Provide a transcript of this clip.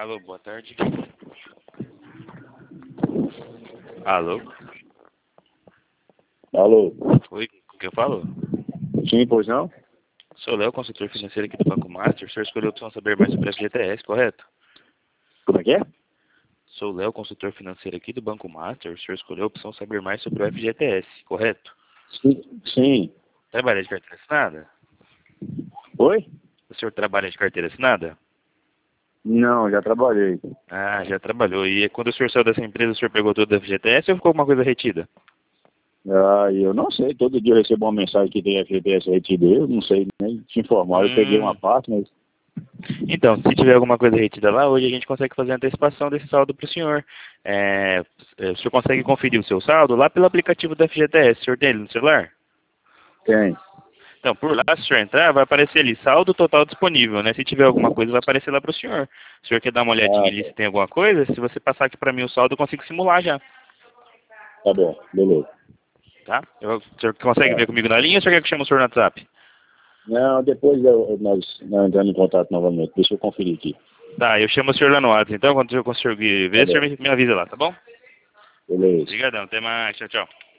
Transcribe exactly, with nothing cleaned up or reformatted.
Alô, boa tarde. Alô? Alô? Oi, com quem eu falo? Sim, pois não? Sou Léo, consultor financeiro aqui do Banco Master. O senhor escolheu a opção saber mais sobre a F G T S, correto? Como é que é? Sou Léo, consultor financeiro aqui do Banco Master. O senhor escolheu a opção saber mais sobre o F G T S, correto? Sim. Sim. Trabalha de carteira assinada? Oi? O senhor trabalha de carteira assinada? Não, já trabalhei. Ah, já trabalhou. E quando o senhor saiu dessa empresa, o senhor pegou tudo do F G T S ou ficou alguma coisa retida? Ah, eu não sei, todo dia eu recebo uma mensagem que tem F G T S retido, eu não sei nem te informar, eu peguei uma Hum. parte, mas... Então, se tiver alguma coisa retida lá, hoje a gente consegue fazer a antecipação desse saldo para o senhor. É, o senhor consegue conferir o seu saldo lá pelo aplicativo do F G T S. O senhor tem ele no celular? Tem. Então, por lá, se o senhor entrar, vai aparecer ali, saldo total disponível, né? Se tiver alguma coisa, vai aparecer lá para o senhor. O senhor quer dar uma olhadinha Ah, ali tá. se tem alguma coisa? Se você passar aqui para mim o saldo, eu consigo simular já, Tá bom, beleza. tá? Eu, o senhor consegue Tá. ver comigo na linha ou o senhor quer que eu chame o senhor no WhatsApp? Não, depois eu- nós, nós entramos em contato novamente, deixa eu conferir aqui. Tá, eu chamo o senhor lá no WhatsApp, então, quando eu conseguir Tá ver, o senhor bom, me, me avisa lá, tá bom? beleza. Obrigadão, até mais, tchau, tchau.